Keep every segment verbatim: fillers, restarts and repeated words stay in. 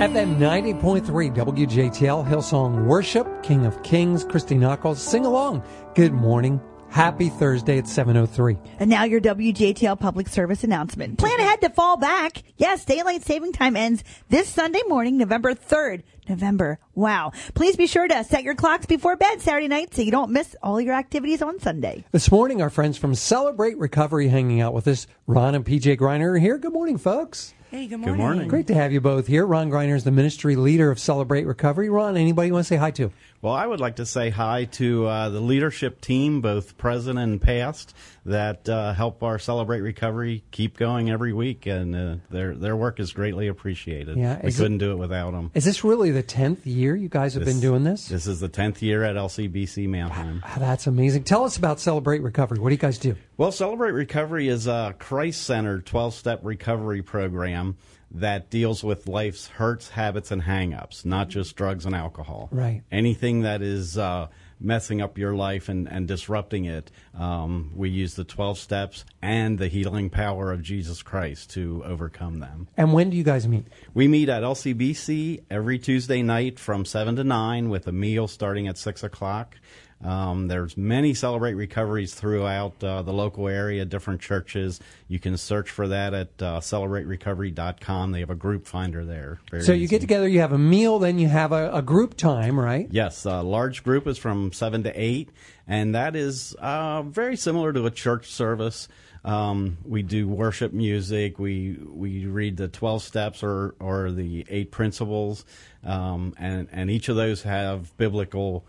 F M ninety point three W J T L, Hillsong Worship, King of Kings, Christy Knuckles. Sing along. Good morning. Happy Thursday at seven oh three. And now your W J T L public service announcement. Plan ahead to fall back. Yes, daylight saving time ends this Sunday morning, November third. November. Wow. Please be sure to set your clocks before bed Saturday night so you don't miss all your activities on Sunday. This morning, our friends from Celebrate Recovery hanging out with us. Ron and P J Griner are here. Good morning, folks. Hey, good morning. Good morning. Great to have you both here. Ron Griner is the ministry leader of Celebrate Recovery. Ron, anybody you want to say hi to? Well, I would like to say hi to uh, the leadership team, both present and past, that uh, help our Celebrate Recovery keep going every week, and uh, their their work is greatly appreciated. Yeah, we couldn't it, do it without them. Is this really the tenth year you guys have this, been doing this? This is the tenth year at L C B C Mannheim. Wow, that's amazing. Tell us about Celebrate Recovery. What do you guys do? Well, Celebrate Recovery is a Christ-centered twelve-step recovery program that deals with life's hurts, habits, and hang-ups, not just drugs and alcohol. Right. Anything that is uh, messing up your life and, and disrupting it, um, we use the twelve steps and the healing power of Jesus Christ to overcome them. And when do you guys meet? We meet at L C B C every Tuesday night from seven to nine with a meal starting at six o'clock. Um, there's many Celebrate Recoveries throughout uh, the local area, different churches. You can search for that at uh, celebrate recovery dot com. They have a group finder there. Very so you easy. get together, you have a meal, then you have a, a group time, right? Yes, a large group is from seven to eight, and that is uh, very similar to a church service. Um, we do worship music. We we read the twelve steps or, or the eight principles, um, and, and each of those have biblical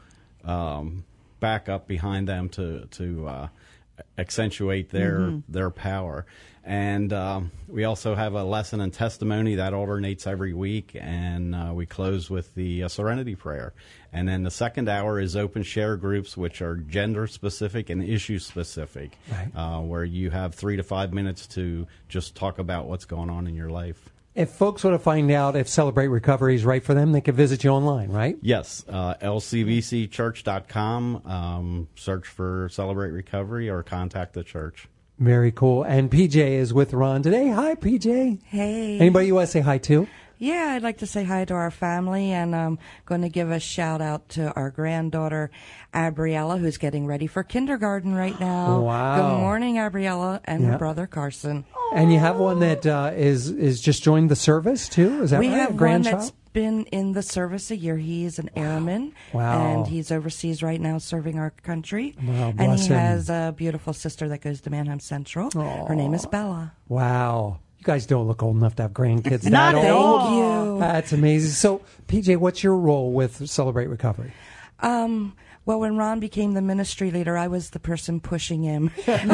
um backup behind them to to uh, accentuate their mm-hmm. their power. And um, we also have a lesson and testimony that alternates every week, and uh, we close with the uh, Serenity Prayer. And then the second hour is open share groups, which are gender specific and issue specific, right. uh, where you have three to five minutes to just talk about what's going on in your life. If folks want to find out if Celebrate Recovery is right for them, they can visit you online, right? Yes, uh, L C B C church dot com. Um, search for Celebrate Recovery or contact the church. Very cool. And P J is with Ron today. Hi, P J. Hey. Anybody you want to say hi to? Yeah, I'd like to say hi to our family, and I'm going to give a shout out to our granddaughter, Abriella, who's getting ready for kindergarten right now. Wow. Good morning, Abriella, and Yeah. her brother, Carson. And you have one that uh, is is just joined the service, too? Is that we right? have A one grandchild? that's been in the service a year. He's an airman, Wow. and he's overseas right now serving our country. Wow, and bless he him. has a beautiful sister that goes to Mannheim Central. Aw. Her name is Bella. Wow. You guys don't look old enough to have grandkids. Not that at old. all. Thank you. That's amazing. So, P J, what's your role with Celebrate Recovery? Um, well, when Ron became the ministry leader, I was the person pushing him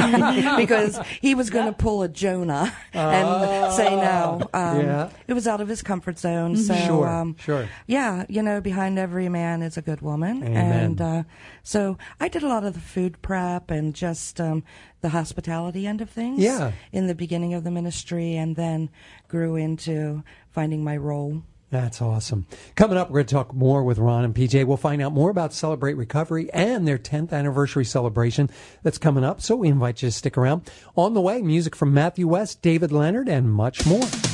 because he was going to pull a Jonah and say no. Um, Yeah. It was out of his comfort zone. So, Sure, um, sure. Yeah, you know, behind every man is a good woman. Amen. And uh, so I did a lot of the food prep and just um, the hospitality end of things Yeah. in the beginning of the ministry, and then grew into finding my role. That's awesome. Coming up, we're going to talk more with Ron and P J. We'll find out more about Celebrate Recovery and their tenth anniversary celebration that's coming up. So we invite you to stick around. On the way, music from Matthew West, David Leonard, and much more.